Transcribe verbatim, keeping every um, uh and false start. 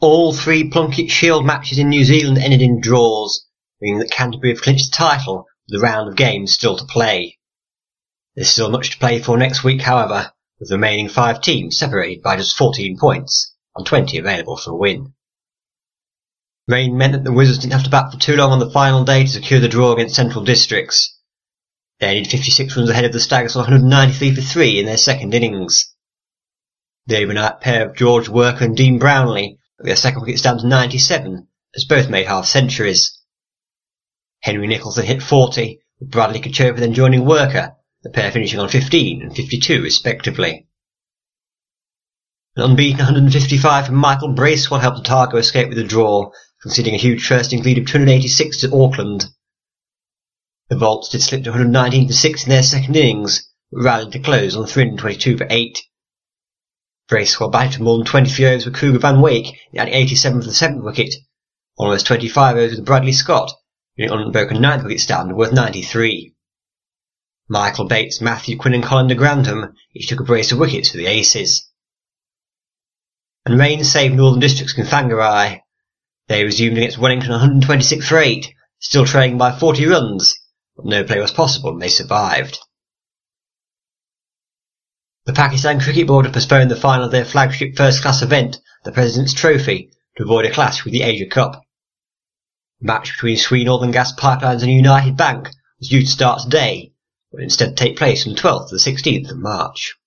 All three Plunket Shield matches in New Zealand ended in draws, meaning that Canterbury have clinched the title with a round of games still to play. There's still much to play for next week, however, with the remaining five teams separated by just fourteen points and twenty available for a win. Rain meant that the Wizards didn't have to bat for too long on the final day to secure the draw against Central Districts. They ended fifty-six runs ahead of the Staggers on one hundred ninety-three for three in their second innings. The overnight pair of George Worker and Dean Brownlee got their second wickets down to ninety-seven, as both made half centuries. Henry Nicholson hit forty, with Bradley Cachopa then joining Worker, the pair finishing on fifteen and fifty-two respectively. An unbeaten one hundred fifty-five from Michael Bracewell helped Otago escape with a draw, conceding a huge first innings lead of two hundred eighty-six to Auckland. The Volts did slip to one hundred nineteen for six in their second innings, but rallied to close on three hundred twenty-two for eight. Bracewell batted to more than twenty-three overs with Cougar Van Wake, adding eighty-seven for the seventh wicket, almost twenty-five overs with Bradley Scott, winning an unbroken ninth wicket stand worth ninety-three. Michael Bates, Matthew Quinn and Colin de Grantham each took a brace of wickets for the Aces. And rain saved Northern Districts in Whangarei. They resumed against Wellington one hundred twenty-six for eight, still trailing by forty runs, but no play was possible and they survived. The Pakistan Cricket Board have postponed the final of their flagship first-class event, the President's Trophy, to avoid a clash with the Asia Cup. The match between Sweden Northern Gas Pipelines and United Bank was due to start today, but instead take place from the twelfth to the sixteenth of March.